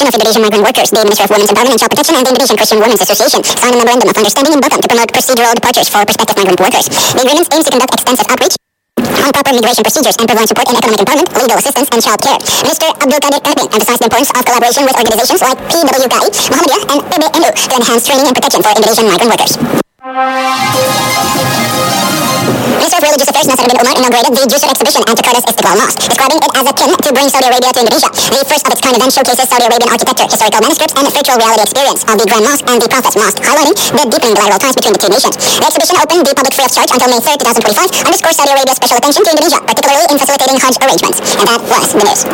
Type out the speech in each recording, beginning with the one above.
Federation of Indonesian Migrant Workers, the Ministry of Women's Empowerment and Child Protection, and the Indonesian Christian Women's Association signed a memorandum of understanding in Batam to promote procedural departures for prospective migrant workers. The agreement aims to conduct extensive outreach on proper migration procedures and provide support in economic empowerment, legal assistance, and child care. Minister Abdul Qadir Karbin emphasized the importance of collaboration with organizations like PWKI, Muhammadiyah, and PBNU to enhance training and protection for Indonesian migrant workers. Minister of Religious Affairs Nasser bin Umar inaugurated the Jusur exhibition at Jakarta's Istiqlal Mosque, describing it as akin to bring Saudi Arabia to Indonesia. The first of its kind event showcases Saudi Arabian architecture, historical manuscripts, and virtual reality experience of the Grand Mosque and the Prophet's Mosque, highlighting the deepening bilateral ties between the two nations. The exhibition opened the public free of charge until May 3, 2025, underscores Saudi Arabia's special attention to Indonesia, particularly in facilitating Hajj arrangements. And that was the news.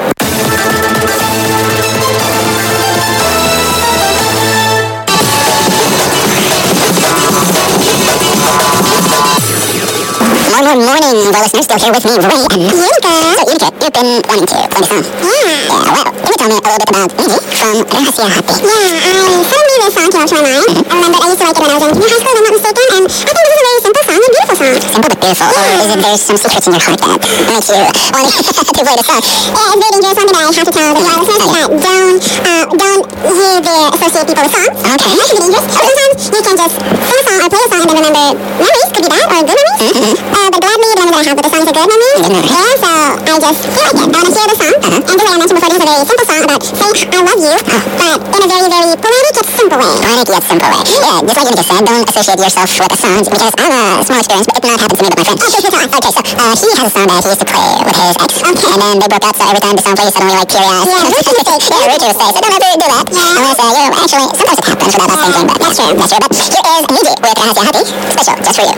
Morning, well, listeners, still here with me, Ray and Unica. So, Unica, you've been wanting to play the song. Yeah. Yeah, well, can you tell me a little bit about Niji from Rahasia Hati? Yeah, suddenly this song came to my mind. I remembered I used to like it when I was in junior high school, if I'm not mistaken, and I think this is a very simple song and beautiful song. Simple but beautiful, or is it there's some secrets in your heart that makes you want to play the song? Yeah, it's very dangerous one that I have to tell the listeners that don't associate people with songs. Okay. That can be dangerous. Sometimes you can just sing a song or play a song and then remember memories, could be bad or good memories. But gladly, the memory that I have with the song is a good memory. Yeah, so I just feel like it. I want to share the song. And just like I mentioned before, this is a very simple song about say I love you, but in a very, very poetic yet simple way. Poetic yet simple way. Yeah, just like Unica said, don't associate yourself with a song, because I have a small experience, but it did not happen to me with my friend. Okay, so Okay, so he has a song that he used to play with his ex. Okay. And then they broke up, so every time the song plays, suddenly like teary-eyed. Yeah, rookie mistake. Yeah, rookie mistake. So don't ever do that. Yeah. Unless, actually, sometimes it happens without us thinking, but That's true. That's true. But here is Niji with Rahasia Hati, special just for you.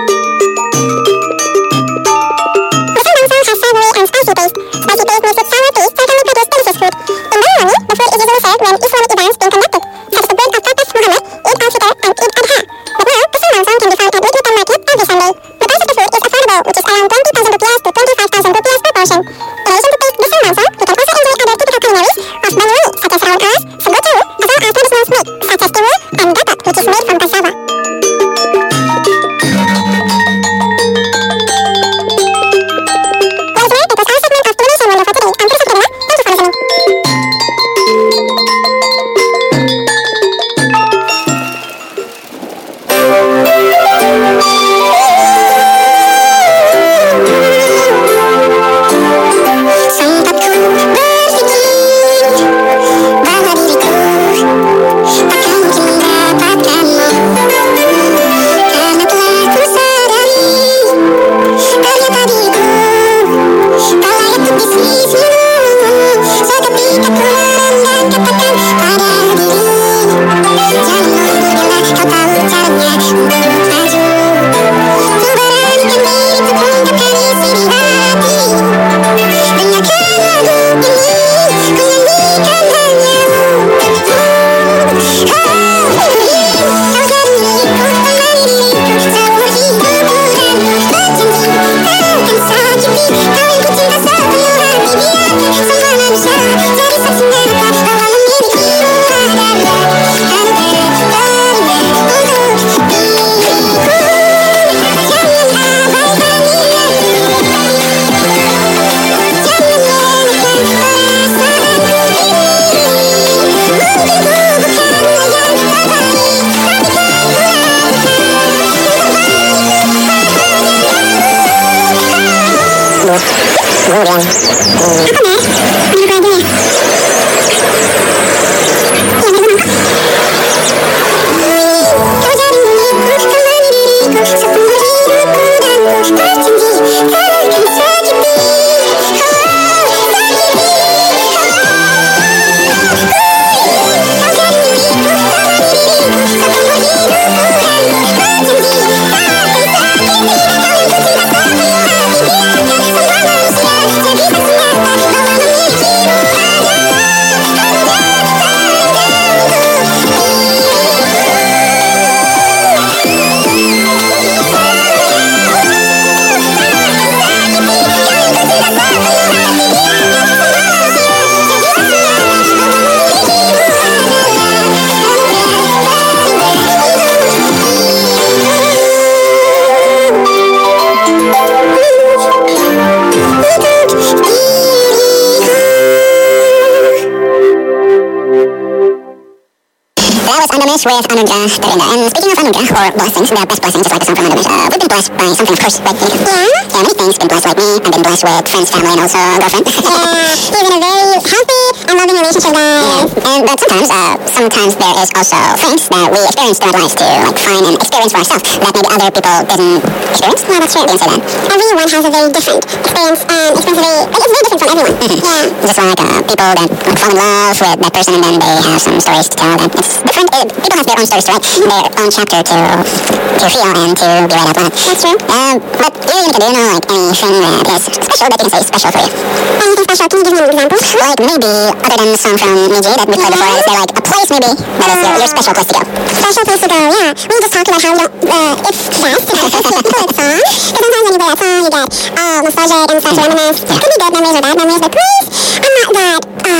Spicy taste makes it sour, 20,000 rupees to 25,000 rupees per portion. In addition to this samgasa, you can also enjoy other typical culinaries of Bangladesh such as rawal kaas, sagu churu, as well as traditional sweets such as tiwul and gatak, which is made from cassava. With Anugrah Tarinda. And speaking of Anugrah, or blessings, the best blessings, just like the song from Anugrah, we've been blessed by something, of course, like, yeah, many things. Been blessed like me, I've been blessed with friends, family, and also a girlfriend. He's in a very healthy and loving relationship, guys. And but sometimes there is also things that we experience throughout life to like find and experience for ourselves that maybe other people didn't experience. Yeah, that's true. You can say that. Everyone has a very different experience, and it's very different from everyone. Yeah. Just like people that like, fall in love with that person and then they have some stories to tell. That it's different. People have their own stories to write, their own chapter to feel and to be read out loud. That's true. But Unica, do you know like anything that is special that you can say is special for you? Anything special? Can you give me an example? Like maybe other than the song from Niji that we played before, is there like a place maybe that is your special place to go? Special place to go, yeah. We just talked about how we don't, it's best to have a specific song. Because sometimes when you play that song, you get nostalgic and start to reminisce. It could be good memories or bad memories, but please, I'm not that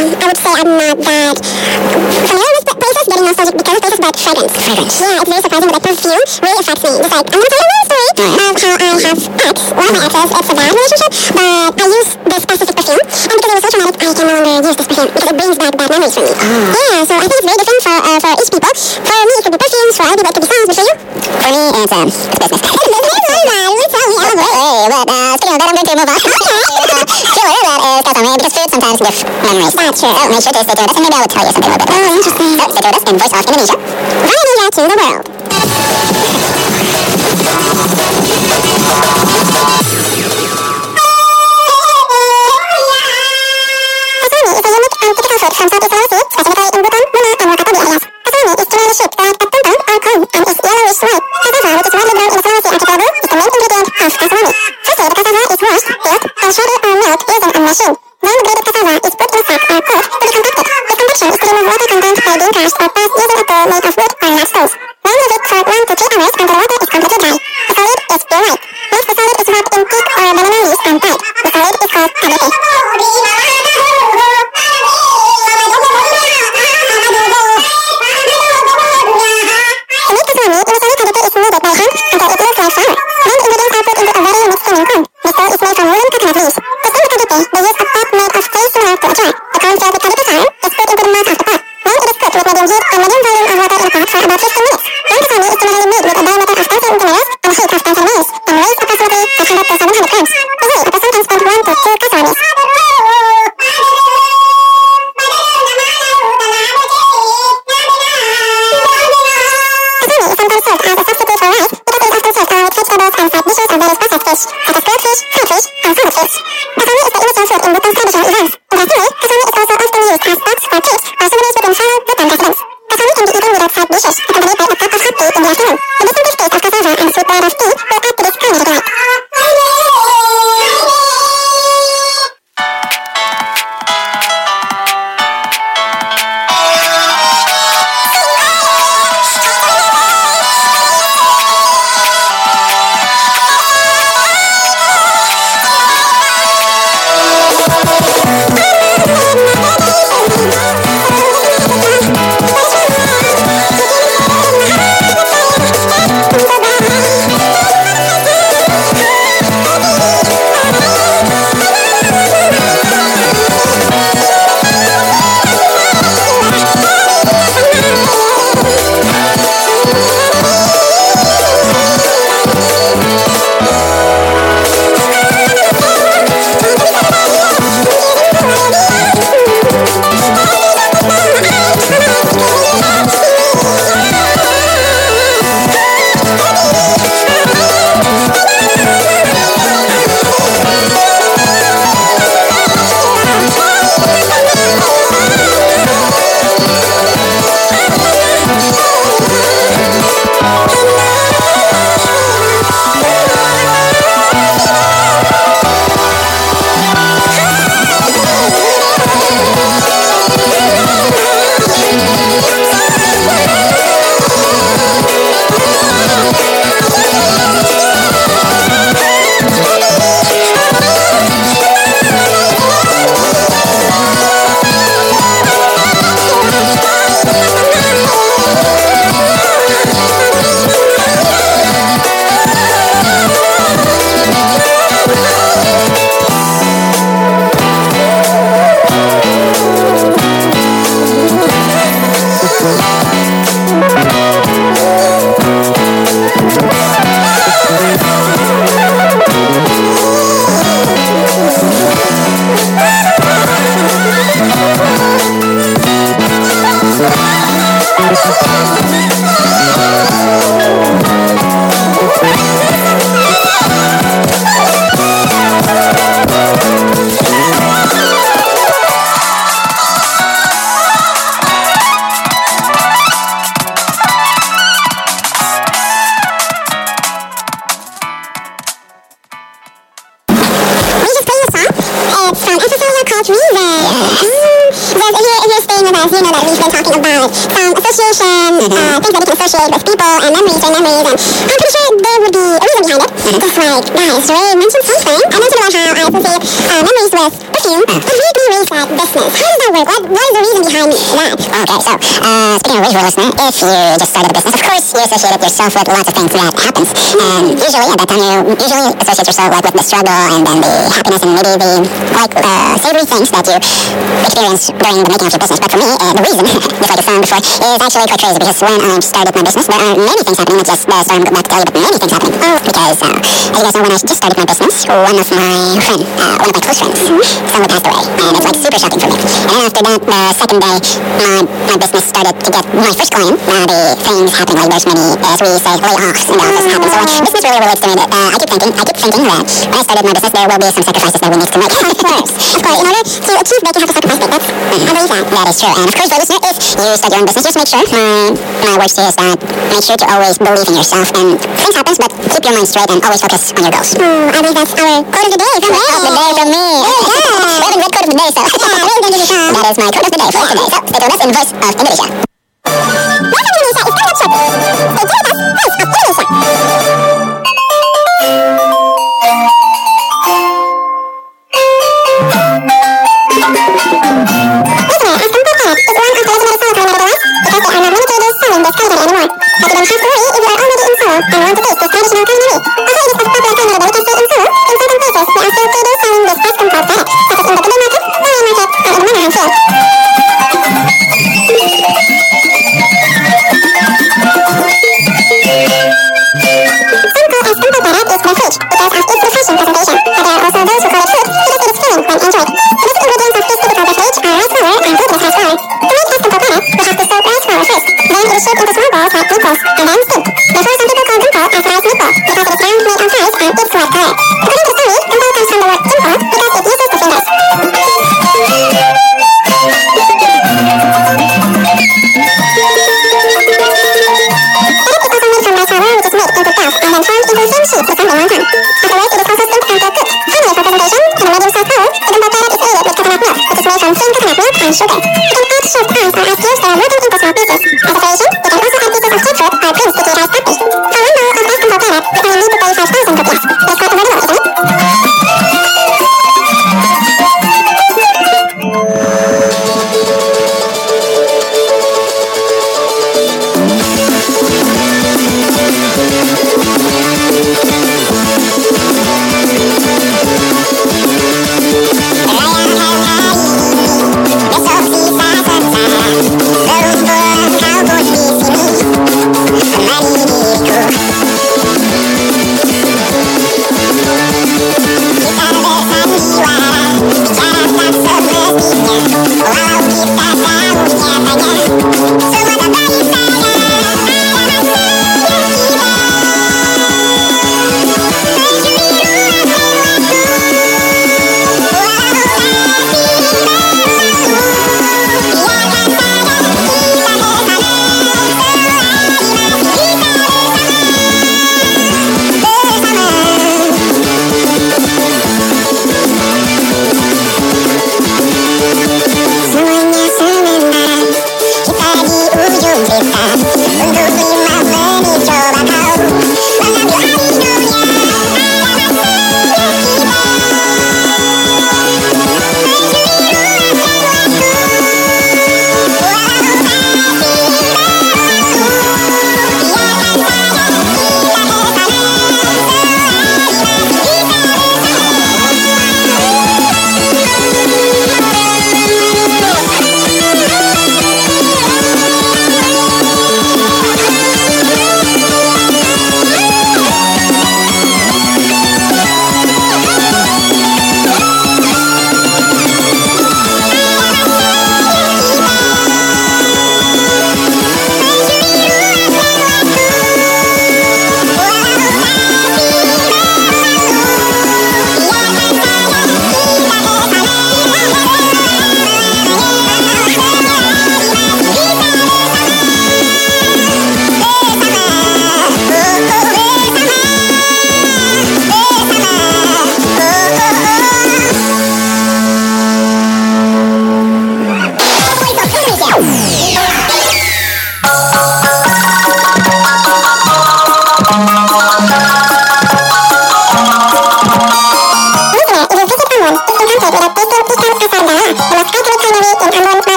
familiar with places getting nostalgic because of places like fragrance. Yeah, it's very surprising, but like perfume really affects me. It's like, I'm going to tell you a little story of how I have one of my exes. It's a bad relationship, but I use this specific perfume, and because it was so traumatic, I can no longer use this perfume because it brings back bad memories for me. Yeah, so I think it's very different for each people. For me, it could be perfumes, for other people, it could be songs, but for you? For me, it's business. It's business, man. You tell me. But speaking of that, I'm going to move on. Sure, that is Kasame, because food sometimes gives memories. That's true. So make sure to stay tuned with us, and maybe I will tell you something a little bit. Oh, interesting. So stay tuned with us in Voice of Indonesia. From Indonesia to the world. Once the solid is wrapped in thick or fish and bird. The salad is called tabepe. To make the salami, initially tabepe is kneaded by hand until it looks like flour. Then ingredients are put into a very mixed steaming pan. This dough is made from woolen coconut leaves. To steam the tabepe, they use a pot made of clay similar to a jar. The corn filled with tabepe flour is put into the mouth of the pot. Then it is cooked with medium heat and medium volume of water in a pot for about 15 minutes. Then the salami is generally made with a diameter of 30 centimeters and a height of 30 meters and weighs approximately 500 to 700 grams. Usually, a person can spend 1 to 2 salamis. Sometimes served as a substitute for rice because it is often served with vegetables and side dishes of various processed fish, such as grilled fish, fried fish, and salmon fish. Kasami is the immature food in Bhutan's traditional events. Interestingly, kasami is also often used as stocks for cakes or souvenirs within fellow Bhutan residents. Kasami can be eaten without side dishes, accompanied by a cup of hot tea in the afternoon. The distinctive taste of cassava and sweet blend of tea will add to this culinary delight. Associate with people and memories, and I'm pretty sure there would be a reason behind it. Just like, guys, Ray mentioned sunscreen. I mentioned about how I associate memories with perfume. But Ray can erase that business. How does that work? What is the reason behind that? Okay, so, speaking of visual listener, if you just started a business, of course you associate yourself with lots of things that happens. And usually at that time you usually associate yourself like with the struggle and then the happiness and maybe the like savory things that you experience during the making of your business. But for me, the reason, just like I said before, is actually quite crazy because when I started my business, there are many things happening, not just starting back to tell you, but many things happening. Because, as you guys know, when I just started my business, one of my close friends, suddenly passed away, and it's like super shocking for me. And then after that, the second day, my business started to get my first client. The things happening, like there's many, as we say, layoffs in the office happen. So business really relates to me that I keep thinking that when I started my business, there will be some sacrifices that we need to make. Of course. In order to achieve big, you have to sacrifice big. I believe that. That is true. And of course, for listener, if you start your own business, just make sure, my words to you is that make sure to always believe in yourself, and things happen, but keep your mind straight and always focus on your goals. I believe that's our quote of the day from me. Quote of the day from me. We haven't read quote of the day, so that is my quote of the day for today. So stay tuned with us in Voice of Indonesia. Voice of Indonesia is coming up shortly. Stay tuned with us, Voice of Indonesia. selling this pest control product, such as in the bidder market, lion market, and in the Manahan field. Some call Estampo product is beverage because of its refreshing presentation, but there are also those who call it fruit because it is filling when enjoyed. The basic ingredients of this typical beverage are rice flour and glutinous rice flour. To make Estampo product, we have to soak rice flour first. Then it is shaped into small balls like meatballs and then steamed. Therefore, some people call gumpo as rice meatball because it is round, made on size, and its white color. According to the story, gumpo comes from the word gimpo because it uses the fingers. And sugar. You can add shaved ice or ice cubes that are broken into small pieces. As a variation, you can also add pieces of jackfruit or prince sticky rice puppy. For 1 bowl of Estampo product, you only need to pay 5,000 rupias. That's quite affordable, isn't it?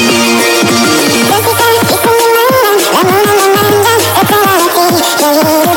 Thank you.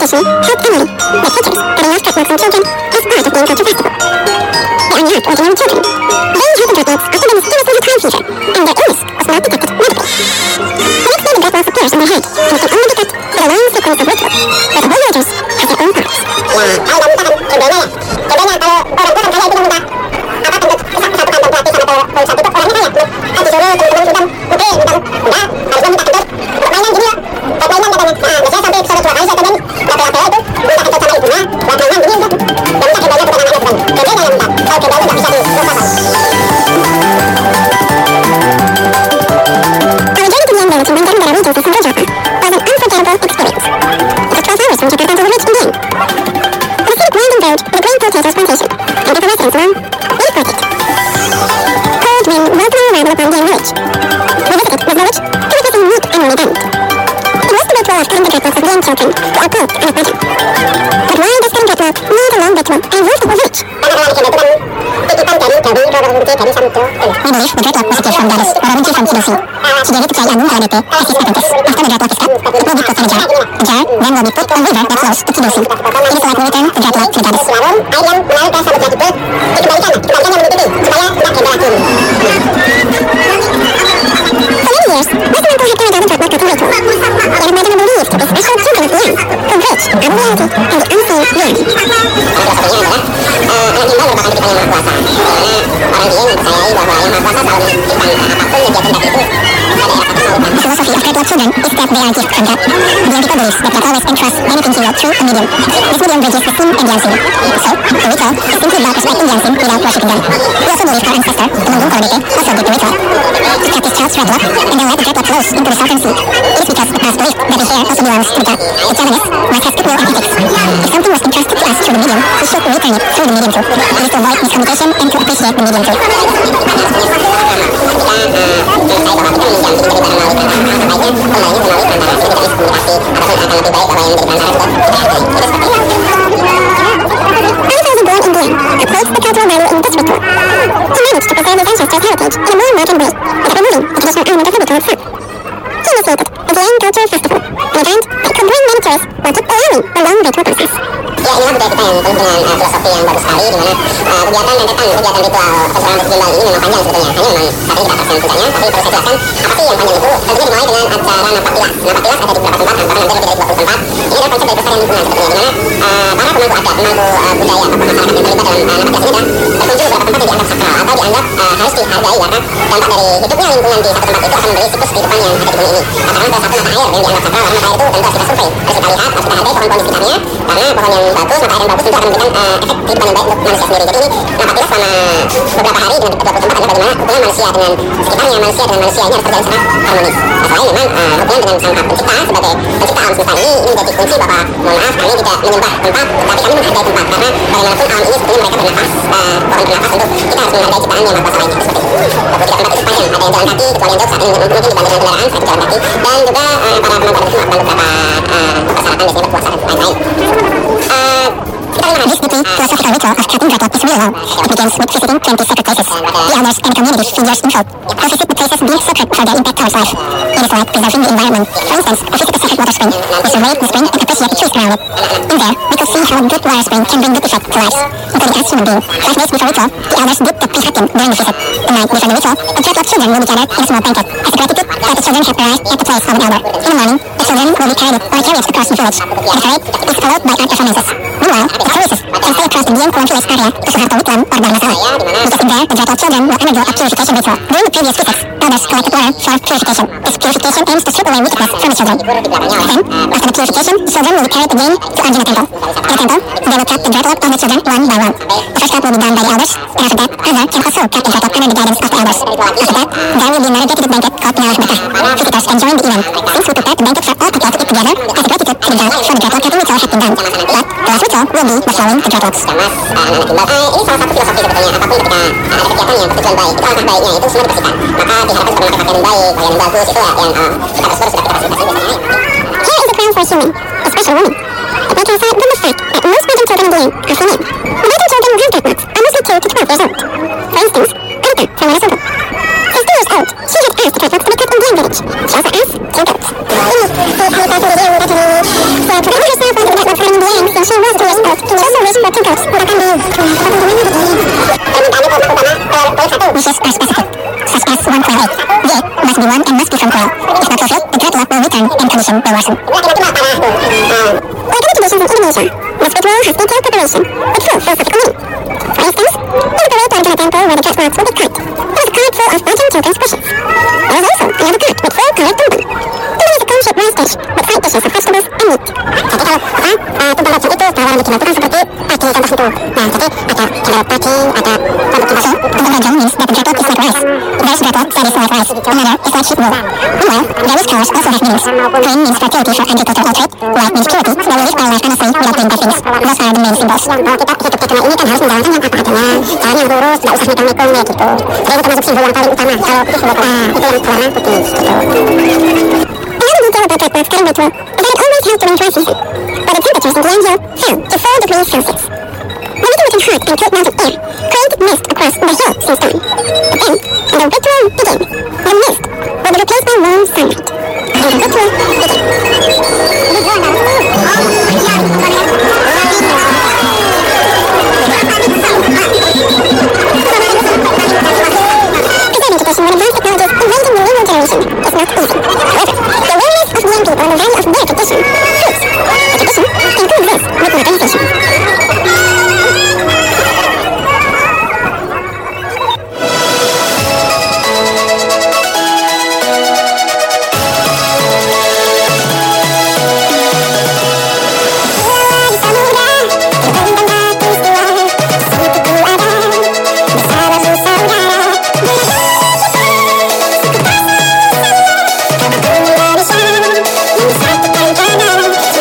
International held annually that features cutting off catwalks on children as part of Being Culture Festival. The unwrapped ordinary children. They had the catwalks after the mysterious little time fever, and their illness was not detected medically. The next day the catwalks appears on their head, and it can only be cut with a long sequence of rituals, where the villagers have their own parts. We believe the dreadlock was a gift from Goddess, or a from Kidasi. She gave it to Chai Anu Aranete as his apprentice. After the dreadlock is cut, it will be put in a jar. The jar then will be put on river that flows to Kidasi. It is like we return the dreadlock to the Goddess. For many years, Western Uncle had carried out a dreadlock cutting ritual. It was made and believed to be special children of the land, who bridge unreality and the unseen reality. The philosophy of dreadlock children is that they are gifts from God. The Antico believes that God always entrusts anything he will through a medium. This medium bridges the seen and the unseen. So, the ritual is simply about respecting the unseen without worshipping them. We also believe our ancestor, the Mungun Koronite, also did the ritual. He cut his child's dreadlock and then let the dreadlock flows into the southern sea. It is because the past believed that his hair also belongs to God. The Javanese might have people and ethics. If something was entrusted to us through the medium, we should return it through the medium too. It is to avoid miscommunication and to appreciate the medium too. Approached the cultural value in this ritual. He managed to preserve his ancestors' heritage in a more modern way, without removing the traditional element of the ritual itself. He initiated the Being Culture Festival, an event that could bring many tourists while keep allowing the long ritual process. Ya, inilah budaya kita yang penuh dengan filosofi yang bagus sekali, di mana kegiatan ritual festival Gimbal ini memang panjang sebetulnya. Hanya memang saat ini kita akan tidaknya, tapi perlu saya jelaskan apa sih yang panjang itu. Tentunya dimulai dengan acara Napaktilas. Napaktilas ada di beberapa tempat, antara lebih dari 20 tempat. Ini adalah konsep dari pelestarian lingkungan sebetulnya, di mana para pemangku adat, pemangku budaya atau masyarakat yang terlibat dalam Napaktilas ini adalah berkunjung beberapa tempat yang dianggap sakral atau dianggap harus dihargai karena dampak dari hidupnya lingkungan di satu tempat itu akan memberi siklus kehidupan yang ada di bumi ini. Katakan salah satu mata air yang dianggap sakral, karena mata air itu tentu harus kita survei, harus kita lihat, harus kita hargai pohon-pohon di sekitarnya, karena pohon yang bagus, mata air yang bagus tentu akan memberikan efek kehidupan yang baik untuk manusia sendiri. Jadi ini Napaktilas selama beberapa hari dengan 20 tempat adalah bagaimana hubungan manusia dengan sekitarnya, manusia dengan manusia ini harus terjalin sangat harmonis. Selain memang hubungan dengan sang pencipta sebagai pencipta alam semesta ini menjadi kunci bahwa mohon maaf kami tidak menyembah tempat, tetapi kami menghargai tempat, karena bagaimanapun alam ini sebetulnya mereka bernafas, pohon bernafas, tentu kita harus menghargai ciptaan yang maha kuasa lainnya seperti itu. 23 tempat itu panjang, ada yang jalan kaki, kecuali yang jauh saat ini mungkin dibantu dengan kendaraan, saya jalan kaki, dan juga para pemangku adat itu melakukan beberapa persyaratan biasanya berpuasa dan lain-lain. This deeply philosophical ritual of cutting dreadlock is real. It begins with visiting 20 sacred places. The elders and community figures involved will visit the places deemed sacred for their impact towards life. It is like preserving the environment. For instance, we visit a sacred water spring. We survey the spring and appreciate the trees around it. In there, we could see how a good water spring can bring good effect to lives, including us human beings. 5 days before ritual, the elders did the pre-hatim during the visit. The night before the ritual, the dreadlock children will be gathered in a small banquet as a gratitude that the children have arrived at the place of an elder. In the morning, the children will be carried or carried across the village. The parade is followed by art performances. Meanwhile, the tourists can stay across the Dieng Kulon village area to Suharto Wiclam or Dharmasala. Because in there, the dreadlock children will undergo a purification ritual. During the previous visits, elders collected water for purification. This purification aims to strip away wickedness from the children. Then, after the purification, the children will be carried again to Arjuna Temple. In the temple, they will cut the dreadlock of the children one by one. The first cut will be done by the elders, and after that, Hazar can also cut the dreadlock under the guidance of the elders. After that, there will be another dedicated banquet called Nyalah Berkah. Visitors can join the event. Since we prepared the banquet for all people to eat together, as a gratitude to the God for the dreadlock cutting ritual had been done. But the last ritual will be the flowing the dreadlocks. Ini salah satu filosofi sebetulnya, apapun ketika ada kegiatan yang bertujuan baik, itu alangkah baiknya itu semua dibersihkan. Maka diharapkan setelah memakai pakaian yang baik, pakaian yang bagus, itu yang kita terus sudah kita fasilitasi biasanya. Here is a crown for human, a special woman. It may coincide with the fact that most modern children in Dieng are female. Modern children who have dreadlocks are mostly 2 to 12 years old. For instance, Anita from Lesotho. She's 2 years old. She had asked the dreadlocks to be cut in Dieng village. She also asked 2 goats. So, to prepare herself onto the dreadlocks tersebut. Kini solusi buat tingkat menggunakan di permintaan utama poin 1. Wishes are specific, such as one coil 8. The 8 must be one and must be from coil. If not fulfilled, the threat lock will return and condition will worsen. Organic conditions in Indonesia. The spiritual has detailed preparation with full philosophical meaning. For instance, in the parade to enter a temple where the church locks will be cut, there was a card full of Bajang children's wishes. There was also another card with full colored tumpeng. Tumpeng is a cone-shaped rice dish with side dishes of vegetables and meat. Jadi kalau tumpeng bajang itu kalau orang bikin itu kan seperti pagi contoh itu. Nah, jadi ada cendol pagi, ada rambut kita. So, tumpeng bajang means that the bread is like rice. There's bread that is like rice. Another is like sheep wool. Meanwhile, various colors also have meanings. Green means fertility for anti-total alterate. White means purity, where we live our life honestly without doing bad things. Those are the main symbols. Kalau kita hidup di dunia ini kan harus menjalankan yang apa adanya, jalan yang lurus, nggak usah mikul-mikul kayak gitu. Jadi itu termasuk simbol yang paling utama. Kalau itu simbol itu yang warna putih gitu. Another detail about that cutting ritual is that it always held during dry season, where the temperatures in Guangzhou fell to 4 degrees Celsius. The intermittent hot and cold mountain air created mist across the hill since dawn. But then, when the ritual began, the mist would be replaced by warm sunlight, and the ritual